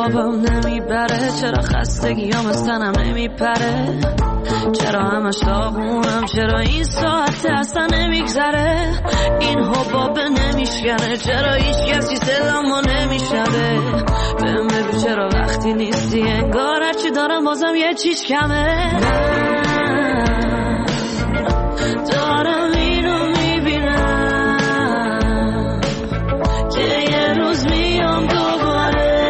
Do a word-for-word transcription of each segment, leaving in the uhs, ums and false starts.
خوابم نمیبره، چرا خستگیام از تنم نمیپره، چرا همش داغونم، چرا این ساعت اصلا نمیگذره، این حبابه نمیشکنه، چرا هیچ کسی صدامو نمیشنوه، بهم بگو چرا وقتی نیستی انگار هرچی دارم بازم یه چیز کمه. من دارم اینو میبینم که یه روز میام دوباره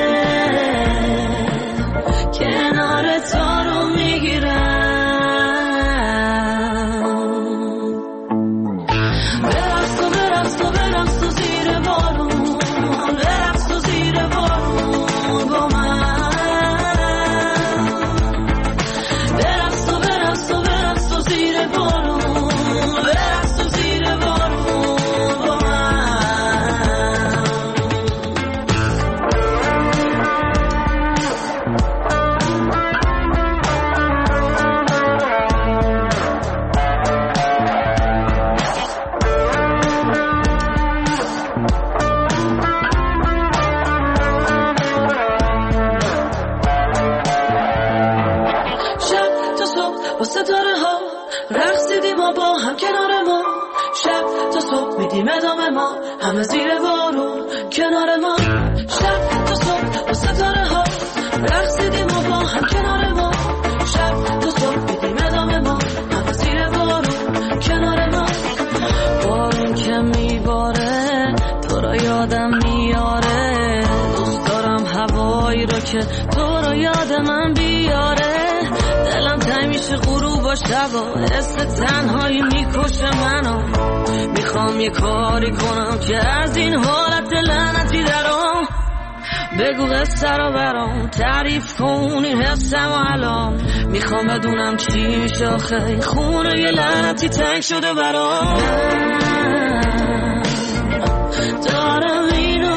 کنار تو رو میگیرم. ادامه ما همه زیر بارون کنار ما، شب تا صبح با ستاره ها رقصیدیم و با هم کنار ما، شب تا صبح بیدیم ادامه ما همه زیر بارون کنار ما. بارون که میباره تو را یادم میاره، دوست دارم هوایی را که تو را یاد من بیاره، دلم تنگ میشه غروب و شبا، حس تنهایی میکشه منو، میخوام یه کاری کنم که از این حالت لعنتی درام، بگو قصه رو برام تعریف کن این حسم و الان، میخوام بدونم چی میشه آخه خونه یه لعنتی تنگ شده برام. دارم اینو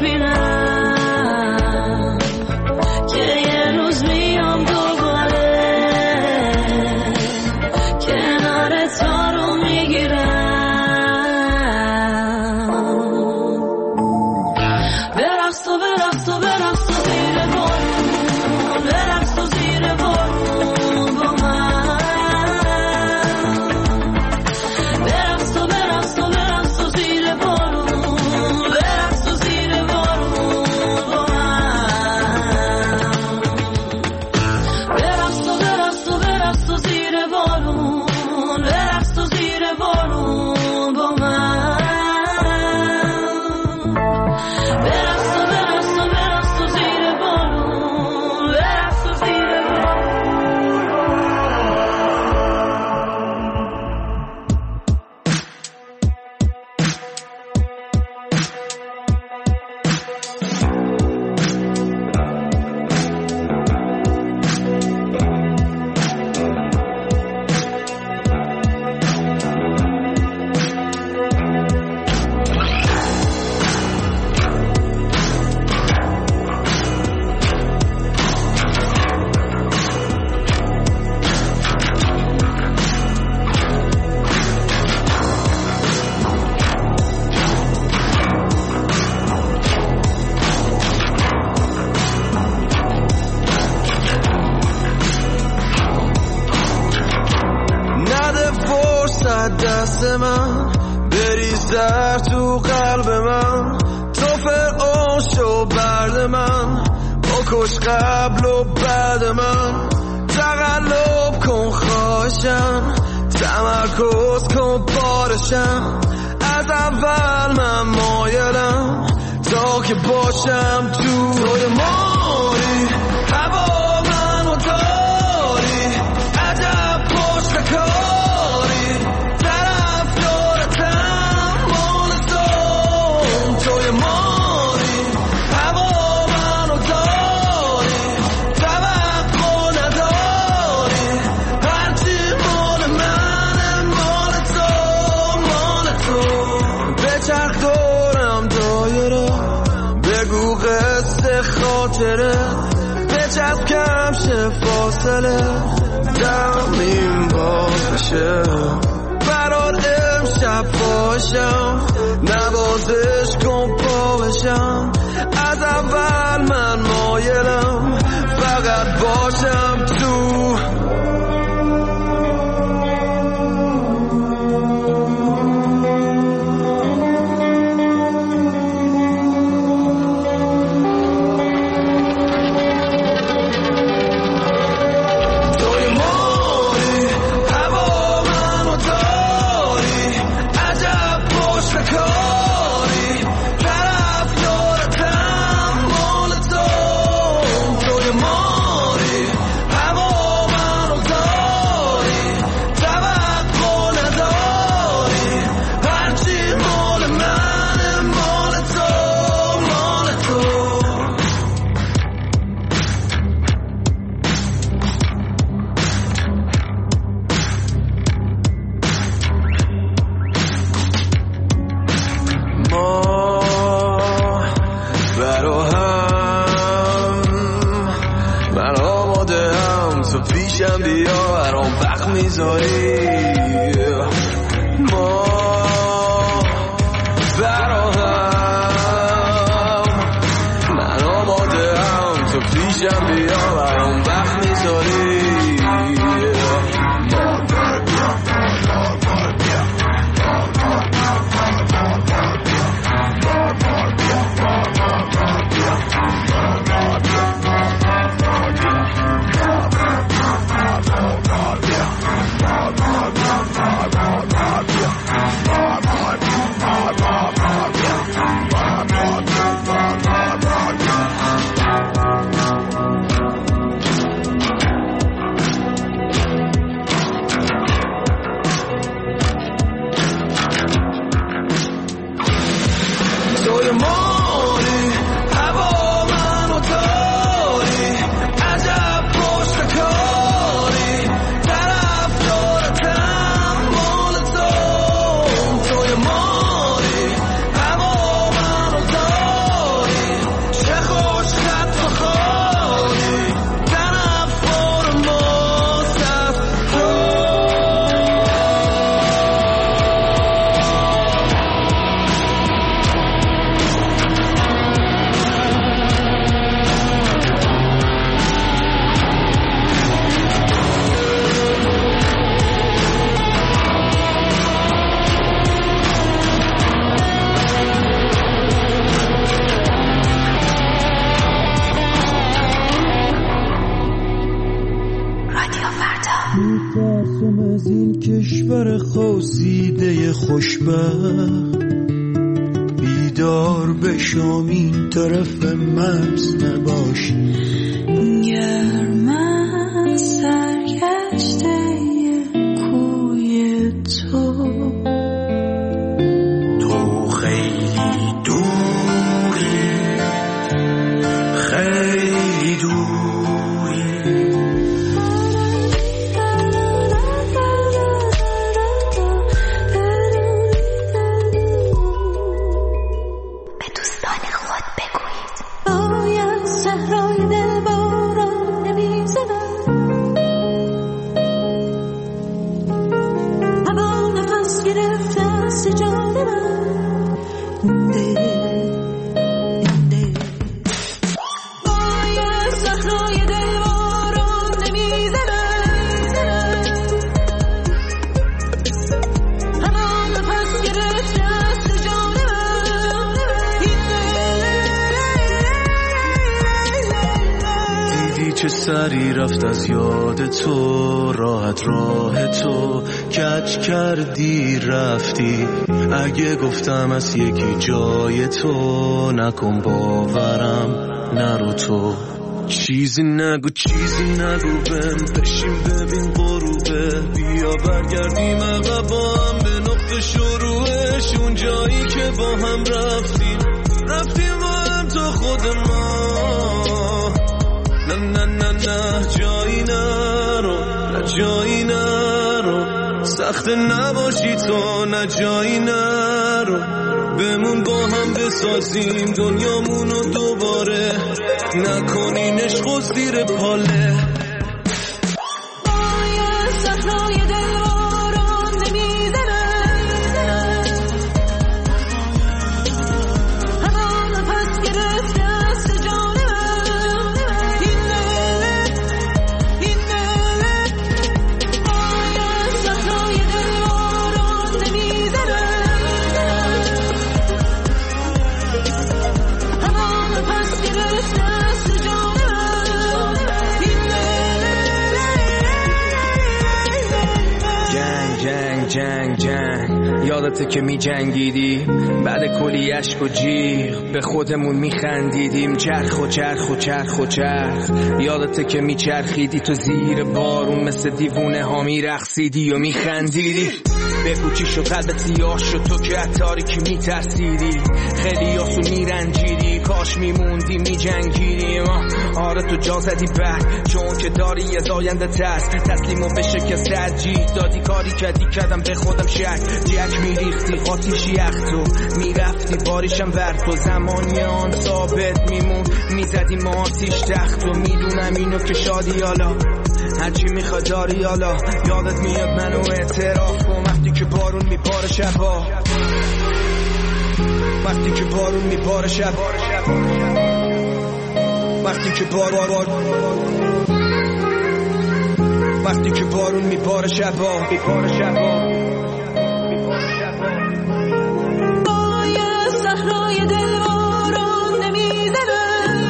میبینم که یه روز میام دوباره کنار تو رو میگیرم. دست من بریز در تو قلب من، تو فرعون شو برد من، بکش قبل و بعد من، تقلب کن خواهشم، تمرکز کن بارشم، از اول من مایلم تا که باشم تو توی ماری، هوا منو داری، عجب پشت کاری، طرفدارتم مال تو، توی ماری، هوا منو داری، توقع نداری، هرچی مال منه مال تو، مال تو، بچرخ دورم دایره، بگو قصه خاطره، بچسب کم شه فاصله، دم این باز بشه، برات امشب باشم، نوازش کن پا بشم، از اول من مایلم باشم تو خوزیده خوشبخت بیدار بشم این طرف مرز نباش گرم سرگشته کوی تو تو خیلی دوری خیلی دوری سری رفت از یاد تو راحت راه تو کج کردی رفتی اگه گفتم از یکی جای تو نکن باورم نرو تو چیزی نگو چیزی نگو بهم بشیم ببین غروبه بیا برگردیم عقب با هم به نقطه شروعش اون جایی که با هم رفتیم رفتیم با هم تا خود ما نه نه نه نه جایی نرو نه جایی نرو سخت نباشی تو نه جایی نرو بمون با هم بسازیم دنیامونو دوباره نکنین عشق و زیر پاله یادته که می جنگیدیم بعد کلی عشق و جیغ به خودمون می خندیدیم، چرخ و چرخ و چرخ و چرخ. یادته که می چرخیدی تو زیر بارون مثل دیوونه ها می رقصیدی و می خندیدی. بگو چی شد قلبت سیاه شد تو که از تاریکی می ترسیدی، خیلی آسون می رنجیدی، کاش می موندی می جنگیدی. آره تو جا زدی بر چون که داری از آینده ترس، تسلیم و به شکست ترجیح دادی، کاری کردی کردم به خودم شک، جک می ریختی قاتیشی اختو می رفتی باریشم ور تو، زمانی آن ثابت میمون می زدی ما آتیش تختو. میدونم اینو که شادی حالا هرچی میخواد داری حالا، یادت میاد منو اعتراف کن وقتی که بارون میباره شبا، وقتی که بارون میباره شب، وقتی که بار بار وقتی که بارون میباره شبا، میباره شبا. باید صحرای دل بارون نمیزنه،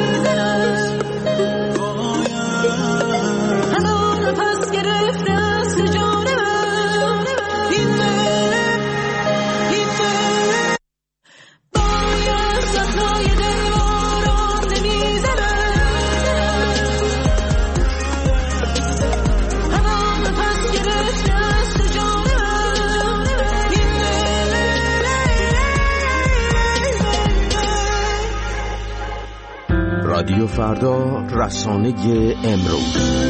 همون پس گرفته از جانم این دل، این دل. باید صحرای دل بارون نمیزنه، همون پس گرفته از جانم این دل. رادیو فردا، رسانه امروز.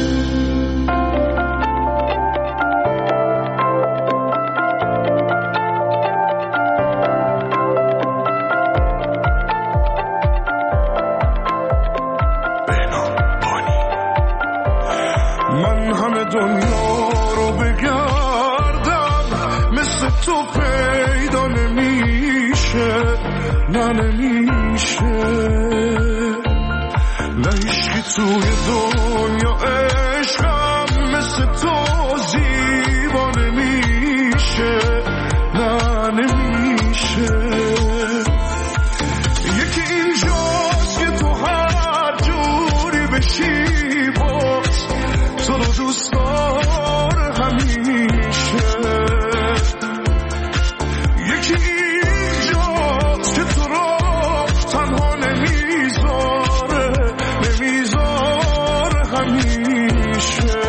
من همه دنیا رو بگردم مثل تو پیدا نمیشه، نه نمیشه، نه عشقی توی دنیا عشقم مثل تو زیبا نمیشه، نه نمیشه. یکی اینجاست که تو هر جوری بشی باز تو رو دوست داره همیشه، یکی اینجاست که تو رو تنها نمیذاره، نمیذاره همیشه.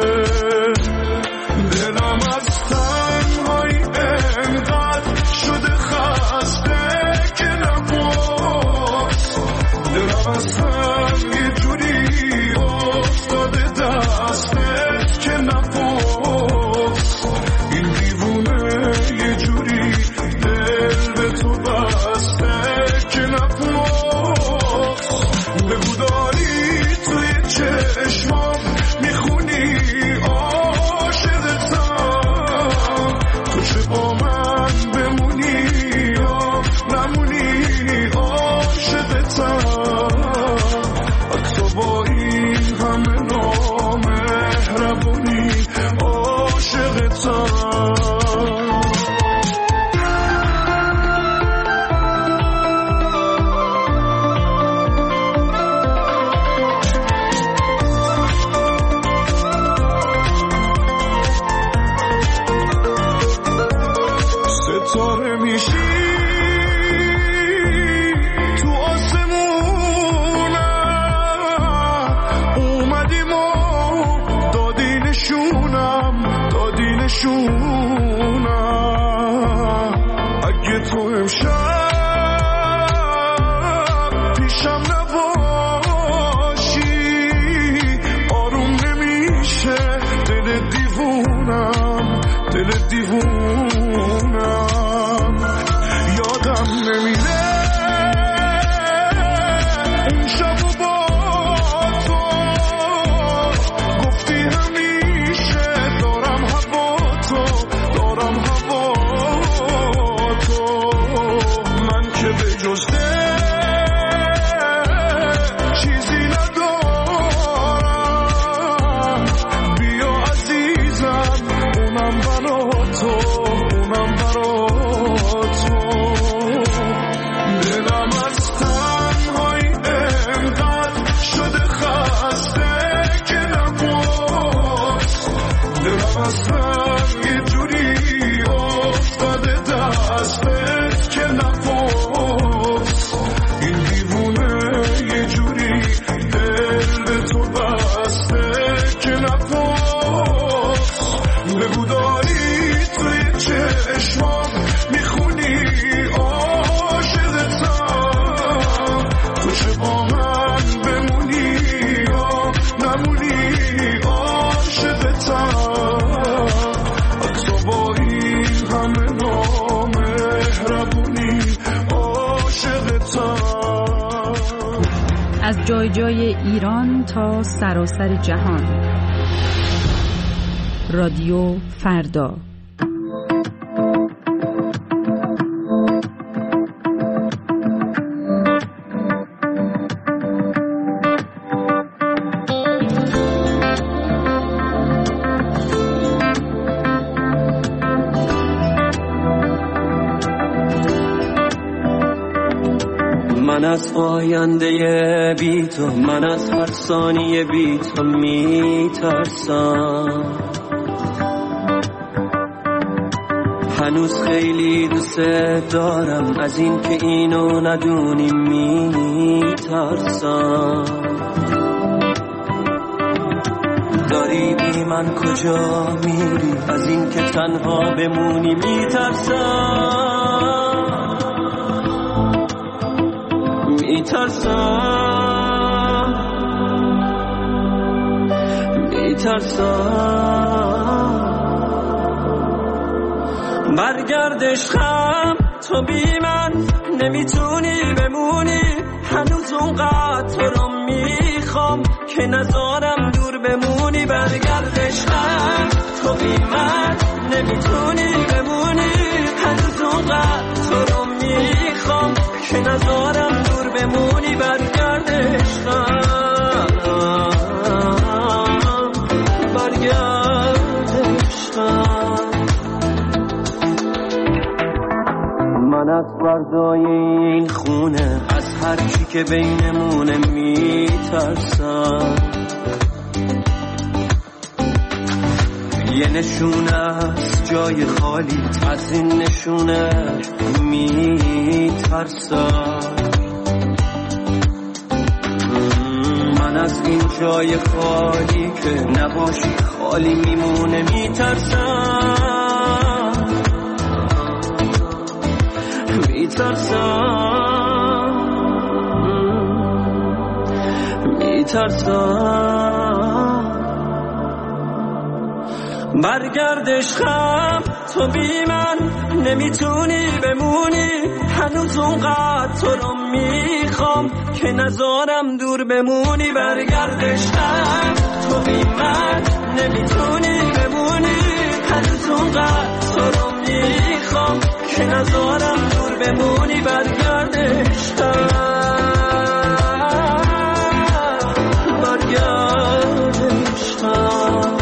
دلم از تنهایی انقدر شده خسته که نباز، دلم از هم یه جوری افتاده دستت که نباز، این دیوونه یه جوری دل به تو بسته که نباز. بگو داری توی چشمام میخونی عاشقتم، تو چه با من بمونی یا نمونی عاشقتم، حتی با این همه نامهربونی عاشقتم. ستاره میشی تو آسمونم، اومدیم و دادی نشونم، دادی نشونم. اگه تو امشب پیشم نباشی آروم نمیشه دل دیوونم، دل دیوونم. یادم نمیره اون شب و با تو گفتی همیشه دارم هوا تو، دارم هوا تو. من که به جز چیزی ندارم، بیا عزیزم اونم برا تو، اونم برا تو. دلم از تنهایی انقدر شده خسته که نباز، دلم از هم یه جوری افتاده دستت من بمونی یا نمونی عاشقتم تو با این همه نامهربونی عاشقتم. از جای جای ایران تا سراسر جهان، رادیو فردا. من از آینده بی تو، من از هر ثانیه بی تو میترسم. هنوز خیلی دوست دارم، از این که اینو ندونی میترسم. داری بی من کجا میری، از این که تنها بمونی میترسم. میترسم میترسم برگرد عشقم، تو بی من نمیتونی بمونی. هنوز اونقدر تو رو میخوام که نذارم دور بمونی. برگرد عشقم، تو بی من نمیتونی بمونی. هنوز اونقدر تو رو میخوام که نذارم دور بمونی. برگرد عشقم، برگرد عشقم. من از فردای این خونه، از هر چی که بینمونه میترسم. یه نشونه از جای خالی، از این نشونه میترسم. من از این جای خالی که نباشی خالی میمونه میترسم. میترسم میترسم برگرد عشقم، تو بی من نمیتونی بمونی. هنوز اونقدر تو رو میخوام که نذارم دور بمونی. برگرد عشقم، تو بی من نمیتونی بمونی. هنوز اونقدر تو رو میخوام که نذارم دور بمونی. برگرد عشقم، برگرد عشقم.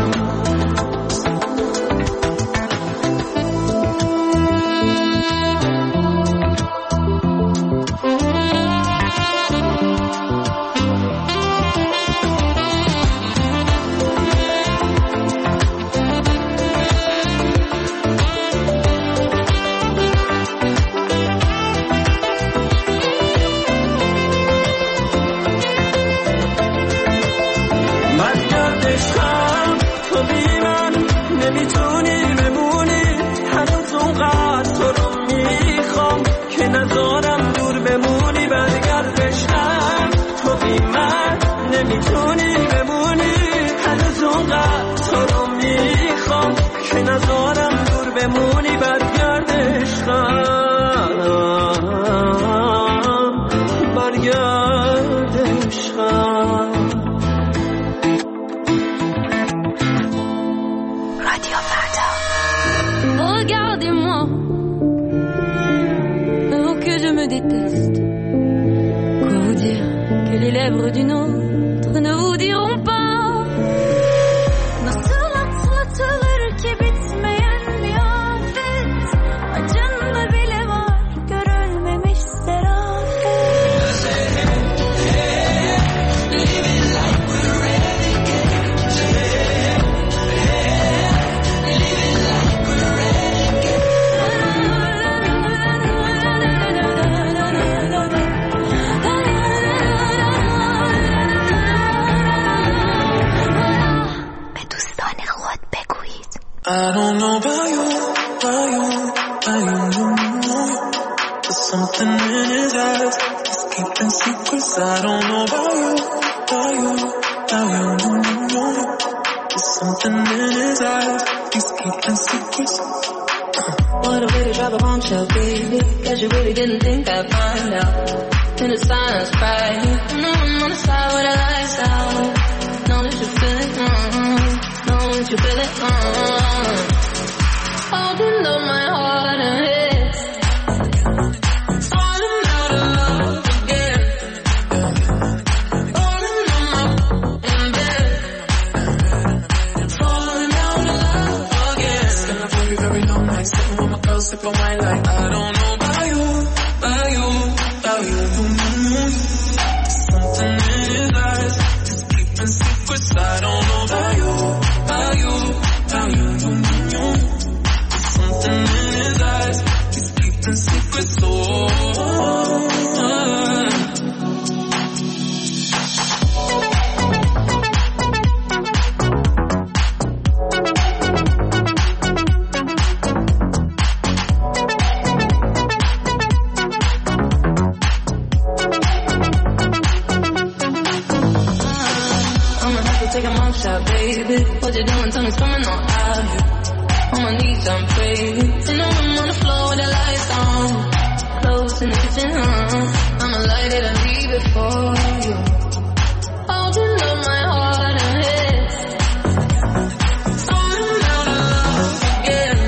نمیتونی بمونی. هنوز اونقدر تو رو میخوام که نذارم دور بمونی. برگرد عشقم، تو بی من نمیتونی بمونی. هنوز اونقدر تو رو میخوام که نذارم دور بمونی. برگرد عشقم، برگرد عشقم. Regardez-moi, oh que je me déteste. Quoi vous dire que les lèvres d'une autre ne vous diront pas. Nasıl atlatılır ki bitmeyen bir afet. Acında bile var görülmemiş zarafet. Living like we're renegades. Living like we're I don't know about you, about you, about you. There's something in his eyes, he's keeping secrets. I don't know know about you, about you, about you. There's something in his eyes, he's keeping secrets. What a way to drop a bombshell, baby. Guess you really didn't think I'd find out. In the silence, right? No, I'm on the side with the lights out. Know that you feel it, mm-hmm. Know that you feel it, mm-hmm. Holding up my heart and head. Falling out of love again. Falling on my in bed. Falling out of love again. It's been a very, very long night. Sitting with my girl, sipping wine like I don't know about you, about you, about you. Something in his eyes, just keeping secrets. I don't know about you, about you, about you. Something in his eyes, he's keeping secrets. Oh, baby, what you doing? Tell me something on out here. On my knees, I'm praying. In the room on the floor with the lights on. Close in the kitchen, huh? I'ma light it and leave it for you. Holding up my heart and head. Falling out of love again.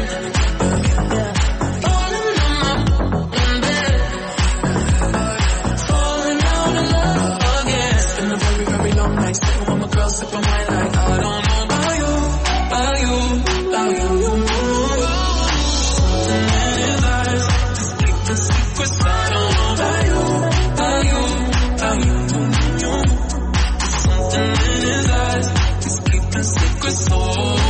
Falling on my in bed. Falling out of love again. It's been a very, very long night. Sitting with my girl, sipping wine like I don't know about you, about you, about you. Something in his eyes, just keeping secrets. I don't know about you, about you, about you. Something in his eyes, just keeping secrets. Oh.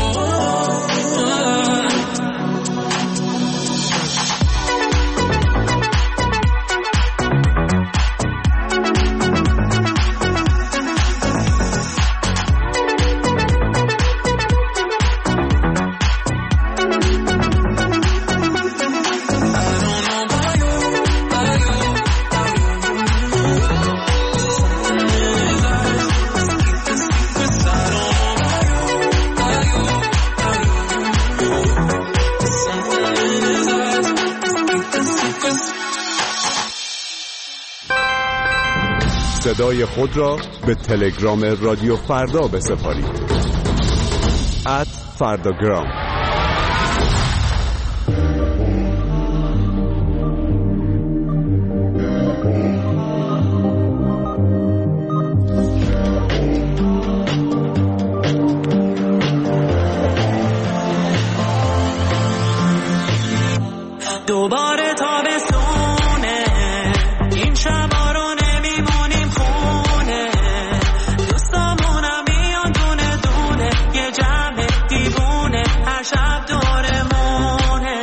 صدای خود را به تلگرام رادیو فردا بسپارید. ات فرداگرام. دوباره تابستونه، این شبا رو نمیمونیم خونه، دوستامونم میان دونه دونه، یه جمع دیوونه هر شب دورمونه.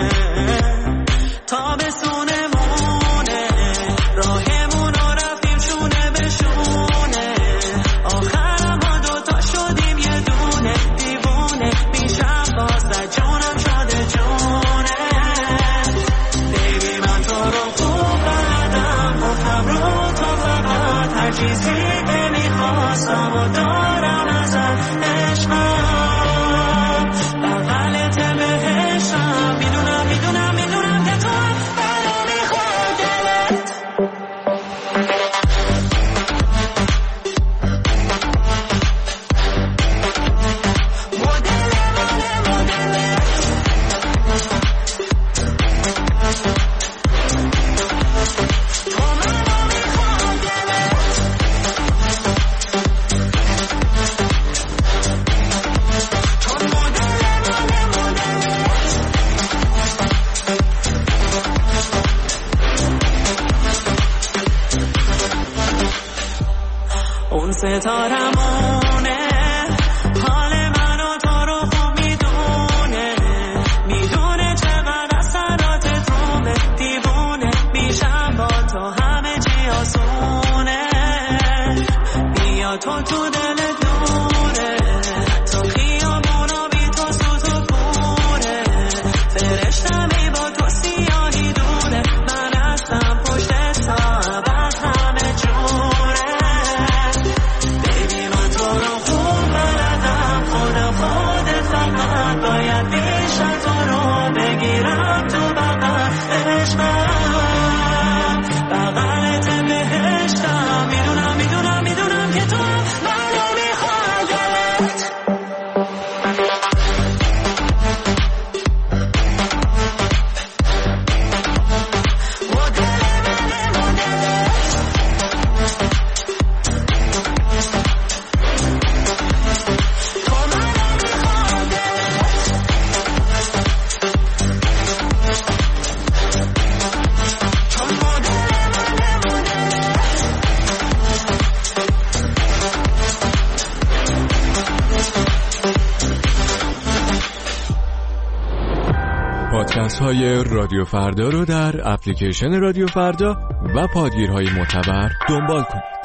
تابستونمونه، راهمون رو رفتیم شونه به شونه، آخرم ما دوتا شدیم یه دونه دیوونه، میشم باز جونم شده جونه. چیزی که میخواستم و دارم ازت عشقم، بغلت بهشم، میدونم میدونم میدونم که تو هم برو میخواد دلت. مدل ماله مدلت، تو منو میخواد دلت. اون ستارمونه، حال من و تو رو خوب میدونه، میدونه چقدر اثرات تومه، دیوونه میشم با تو همه چی آسونه. بیا تو تو دل دوره، تو خیابونا بی تو سوت و کوره، فرشتمی با تو سیاهی دونه، من هستم پشت تا عبد همه جوره. پادکست‌های رادیو فردا رو در اپلیکیشن رادیو فردا و پادگیرهای معتبر دنبال کنید.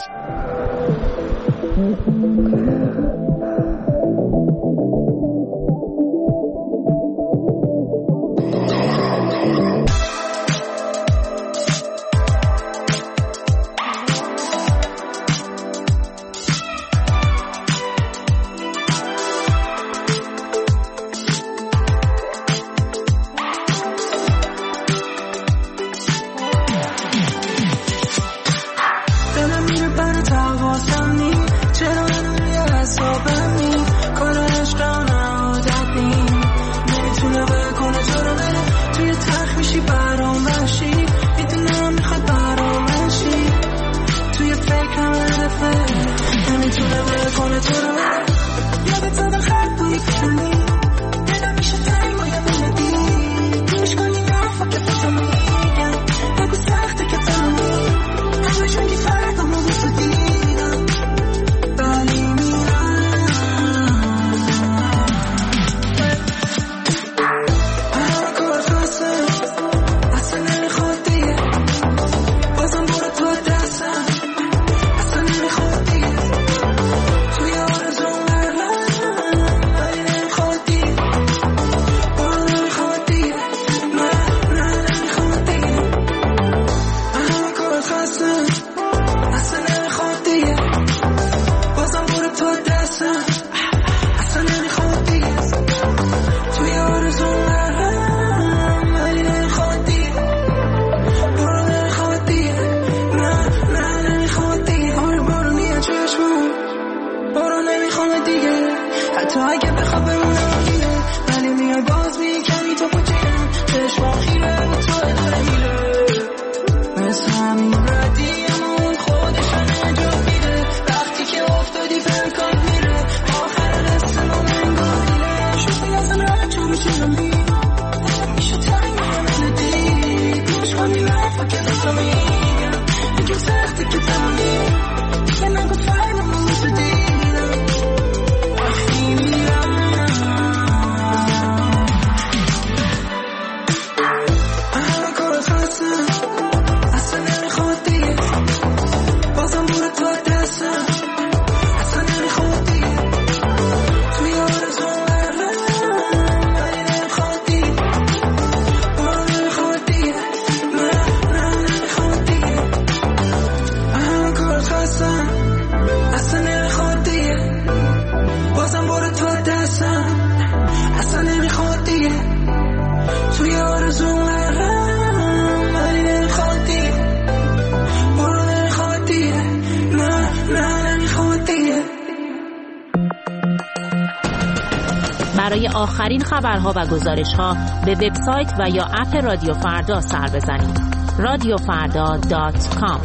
برای آخرین خبرها و گزارش‌ها به وبسایت و یا اپ رادیو فردا سر بزنید. رادیو فردا دات کام.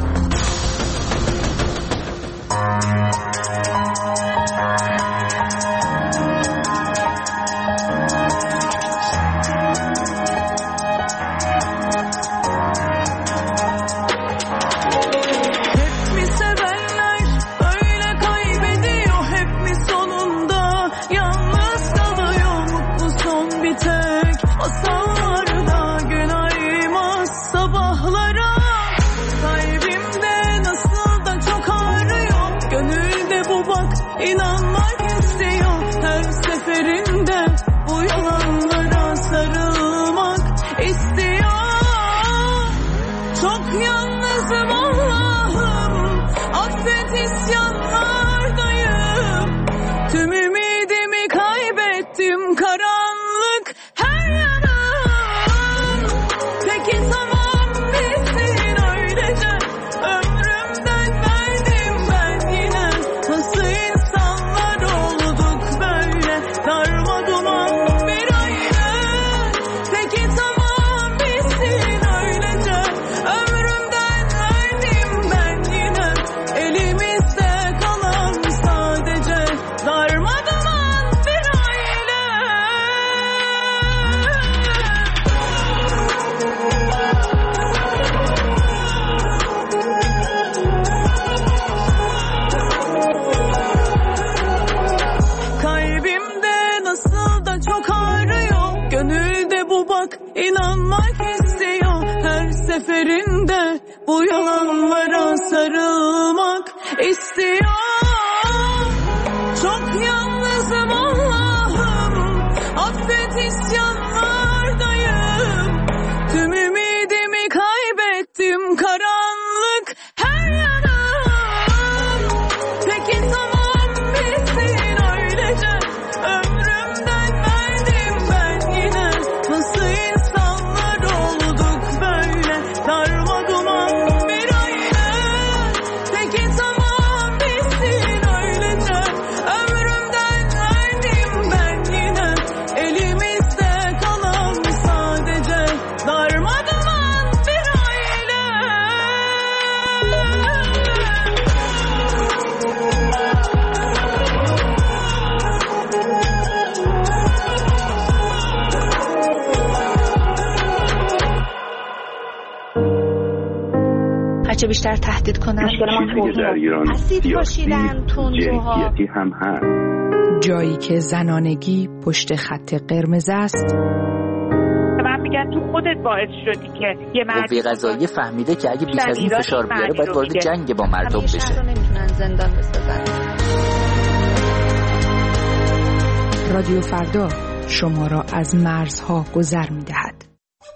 Ömrümden verdim ben yine nasıl insanlar o چه بیشتر تهدید کنن. مشکل ما در ایران اسید پاشیدن، تندروها هم هست. جایی که زنانگی پشت خط قرمز است. من میگم تو خودت باعث شدی که یه مرد قوه قضاییه فهمیده که اگه بیش از این فشار بیاره باید وارد جنگ با مردم بشه. شهر رو نمیتونن زندان بسازن. رادیو فردا شما را از مرزها گذر می‌دهد.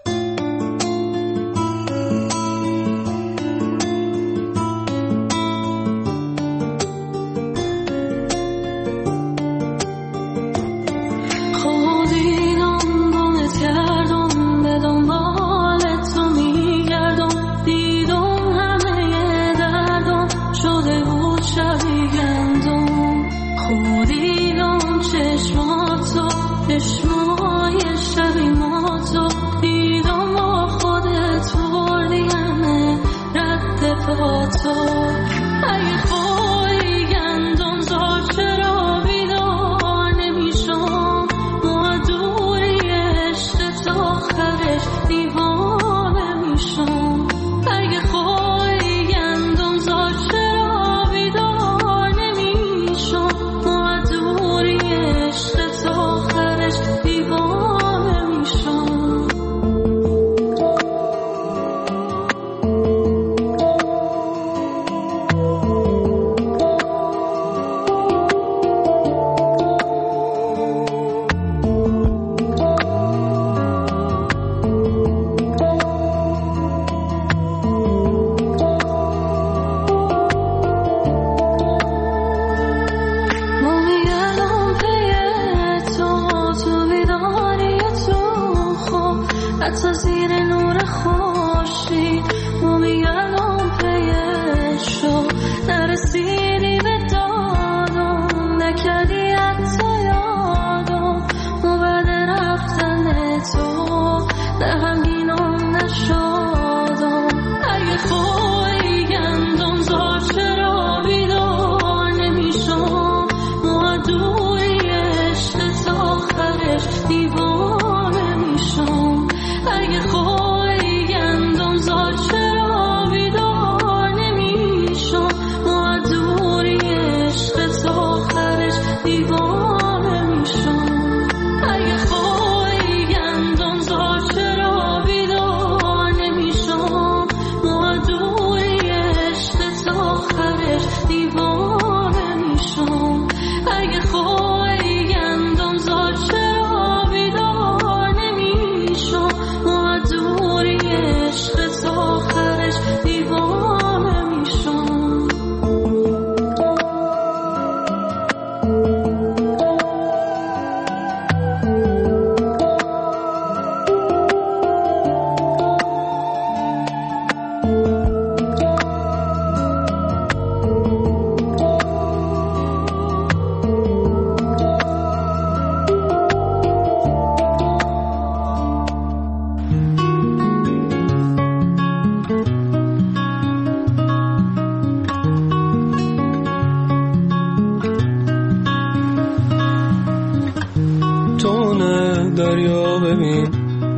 دریا ببین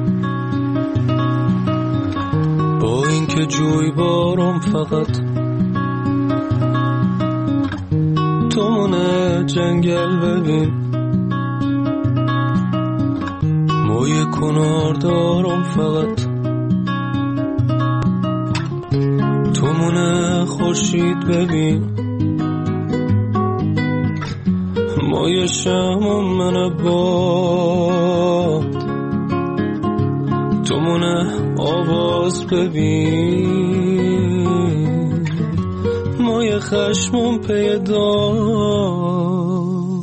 با اینکه جوی بارم فقط تو مونه جنگل ببین موی کنار دارم فقط تو مونه خورشید ببین مای شمم من باد تو مونه آواز ببین مای خشمم پیداد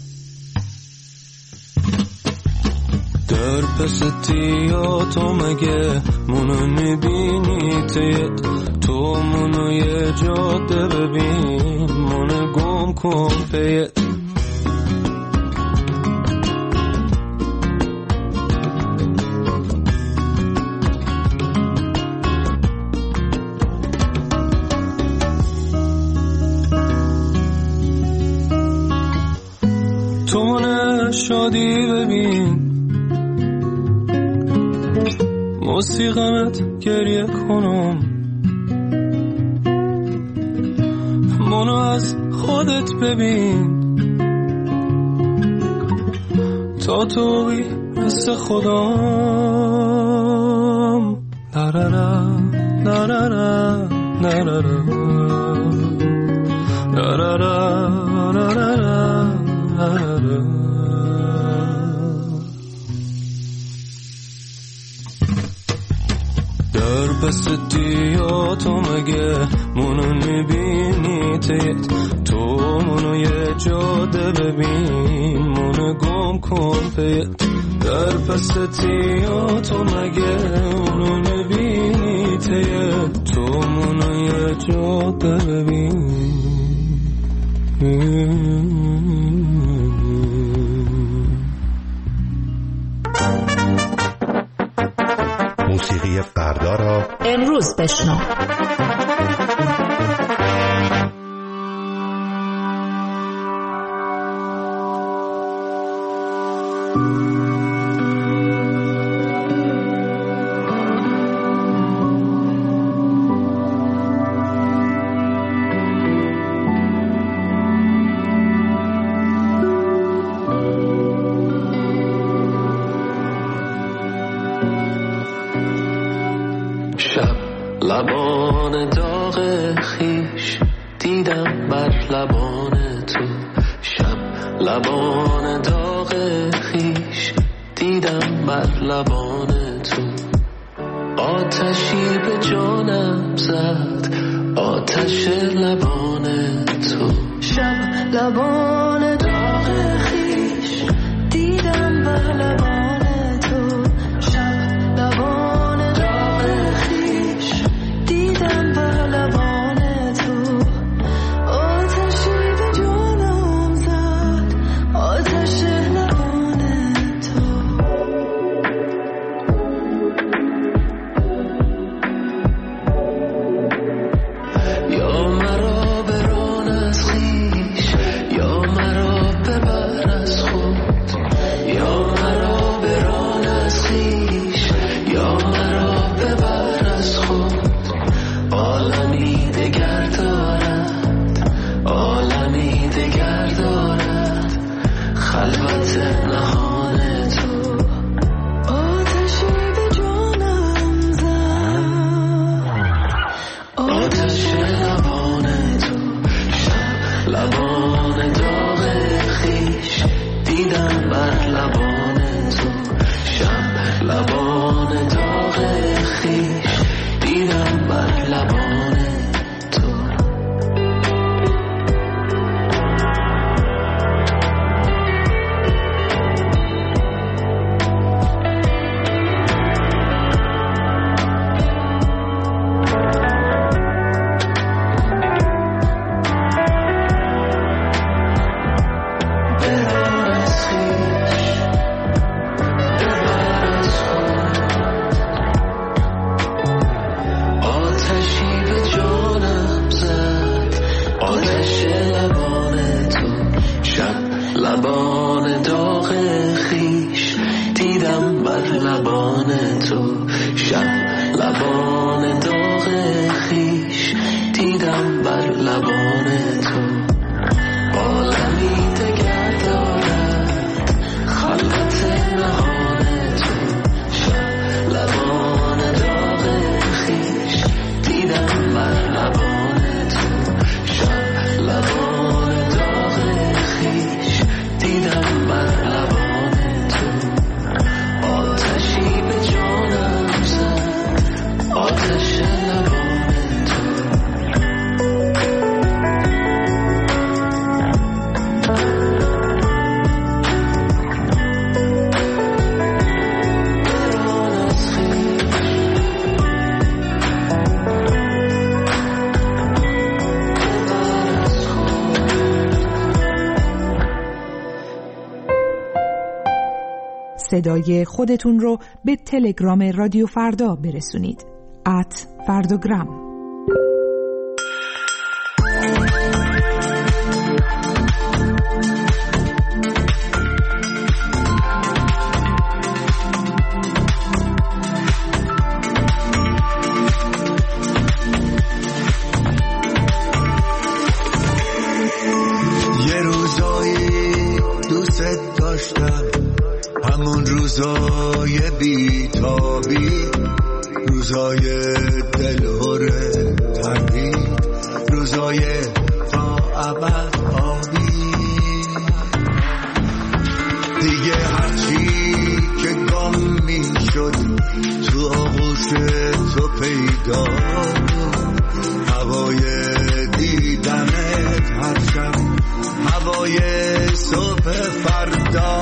در پس تیاتو مگه منو میبینی تیت تو منو یه جاده ببین منو گم کن پیت شادی ببین موسیقمت گریه کنم اونو از خودت ببین، تا توی مثل خودم. نرارا نرارا نرارا نرارا نرارا نرارا. در پس دیا تو مگه منو میبینی تیت، تو منو یه جاده ببین، منو گم کن پیت. در پس دیا تو مگه منو میبینی تیت، تو منو یه جاده ببین. موسیقی فردا را امروز بشنو. لبان داغ خیش دیدم بر لبان تو، شب لبان داغ خیش دیدم بر لبان تو. آتشی به جانم زد آتش لبان تو، شب لبان داغ خیش دیدم بر لبان تو، شب لبان داغ خیش دیدم بر لبان تو. آتشی به جانم زد آتش لبان تو. یا مرا بران از خویش، یا مرا ببر از خود، یا مرا بران از خویش، یا مرا ببر از خود. عالمی دگر دارد، عالمی دگر دارد، خلوت نهان تو. آتشی به جانم زد آتش لبان تو، شب لبان داغ خیش دیدم بر لبان تو، شب لبان داغ خیش دیدم بر لبان تو. بران از خویش، ببر از خود. آتشی به جانم زد آتش لبان تو، شب لبان داغ خیش دیدم بر لبان تو، شب لبان داغ خیش دیدم بر لبان تو. عالمی دگر دارد، خلوت نهان تو، شب لبان داغ خیش دیدم بر لبان تو، شب لبان داغ خیش دیدم بر لبان تو. آتشی به جانم زد آتش لبان تو. صدای خودتون رو به تلگرام رادیو فردا برسونید. ات فرداگرام. داشتم همون روزای بیتابی، روزای دلهور تردید، روزای تا ابد آبی. دیگه هرچی که گم می شد تو آغوش تو پیدا، هوای دیدنت هر شب هوای صبح فردا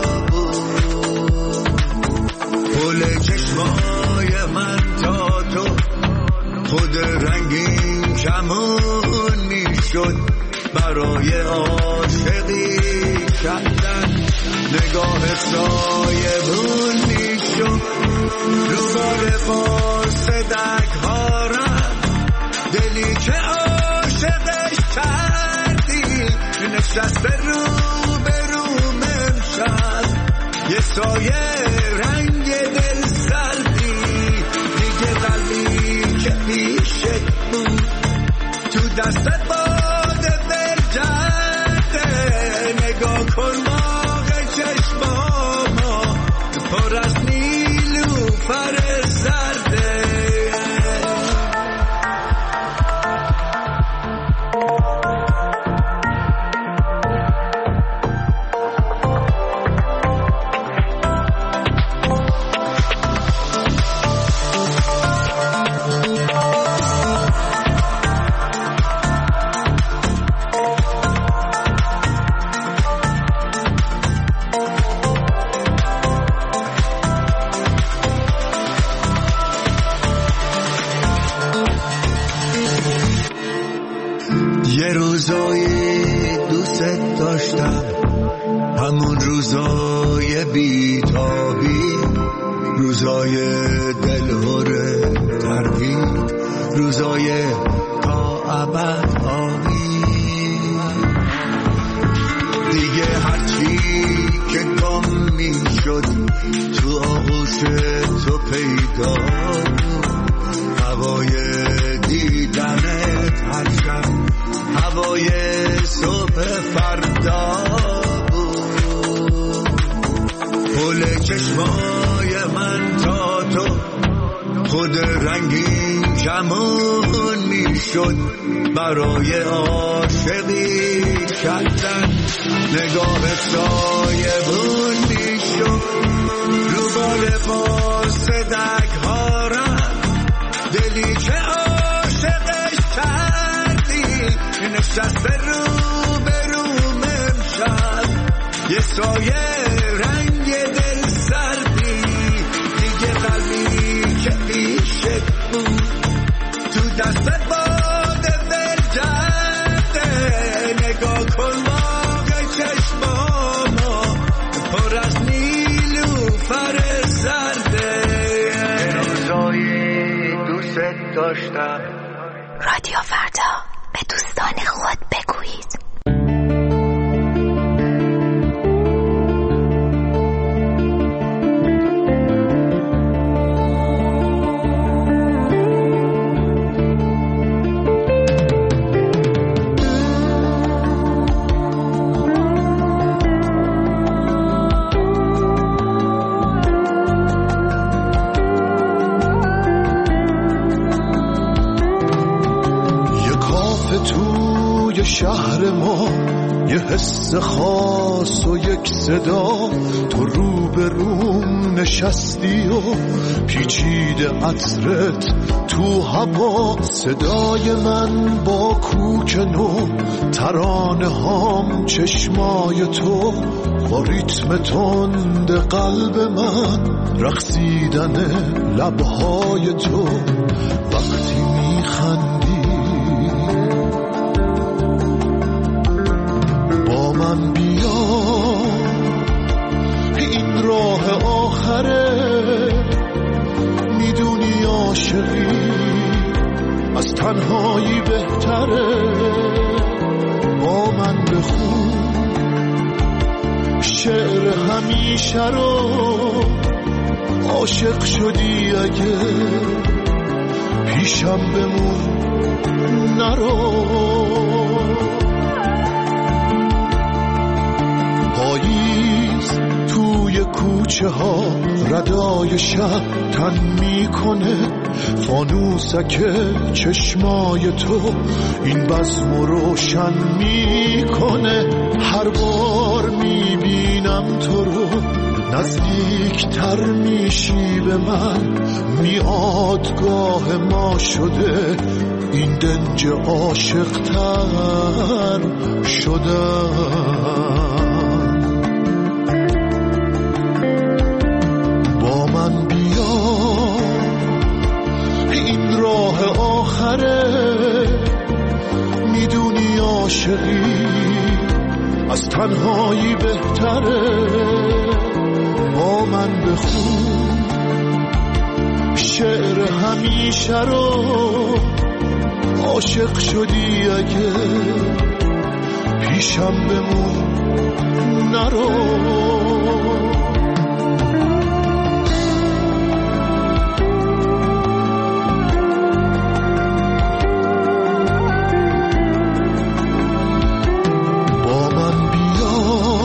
بود. پل چشمای من تا تو خود رنگین کمون می شد برای عاشقی کردن، نگاه سایه بون می شد رو بار فاسدک ها رفت، دلی که عاشقش کردی نشست رو به رو امشب، یه سایه رنگ دل سردی، دیگه قلبی که پیشت بود تو دستت باده برگرده. نگاه کن باغ چشماما پر از نیلوفر زرده. یه روزایی دوست داشتم همون روزای بیتابی، روزای دلهور تردید، روزای تا ابد آبی. دیگه هرچی که گم می شد تو آغوش تو پیدا، هوای دیدنت هر شب هوای صبح فردا بود. پل چشمای من تا تو خود رنگین کمون می شد برای عاشقی کردن، نگاه سایه بون می شد رو بال فاسدک ها رفت، دلی که عاشقش کردی نشست رو به رو امشب، یه سایه رنگ دل سردی، دیگه قلبی که پیشت بود تو دستت باده برگرده. نگاه کن باغ چشماما پر از نیلوفر زرده. روزایی دوست داشتم. رادیو فردا، به دوستان خود بگویید. شهر ما یه حس خاص و یک صدا، تو رو به روم نشستی و پیچیده عطرت تو هوا، صدای من با کوک نو، ترانه هام چشمای تو، با ریتم تند قلب من، رقصیدن لبهای تو، وقتی میخندی من بیا، این راه آخره، میدونی عاشقی از تنهایی بهتره، با من بخون شعر همیشه رو، عاشق شدی اگه پیشم بمون نرو. پاییز کوچه ها ردای شب تن میکنه، فانوسک چشمای تو این بزم روشن میکنه. هر بار میبینم تو رو نزدیکتر میشی به من، میادگاه ما شده این دنج عاشق‌تر شدن. با من بیا این راه آخره، میدونی عاشقی از تنهایی بهتره. با من بخون شعر همیشه رو، عاشق شدی اگه پیشم بمون نرو. با من بیا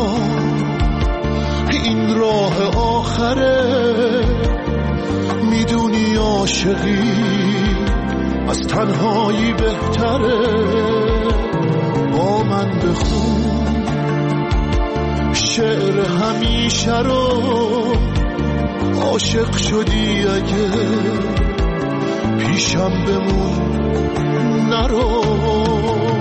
این راه آخره، میدونی عاشقی از تنهایی بهتره. با من بخون شعر همیشه رو، عاشق شدی اگه پیشم بمون نرو.